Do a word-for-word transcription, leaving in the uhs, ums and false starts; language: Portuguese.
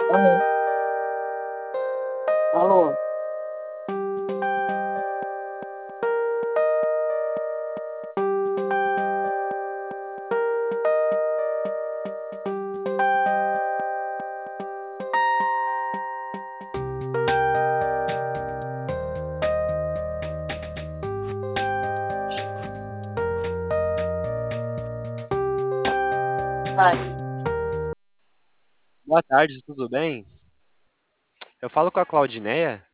Aham. Alô, vai. Boa tarde, tudo bem? Eu falo com a Claudineia.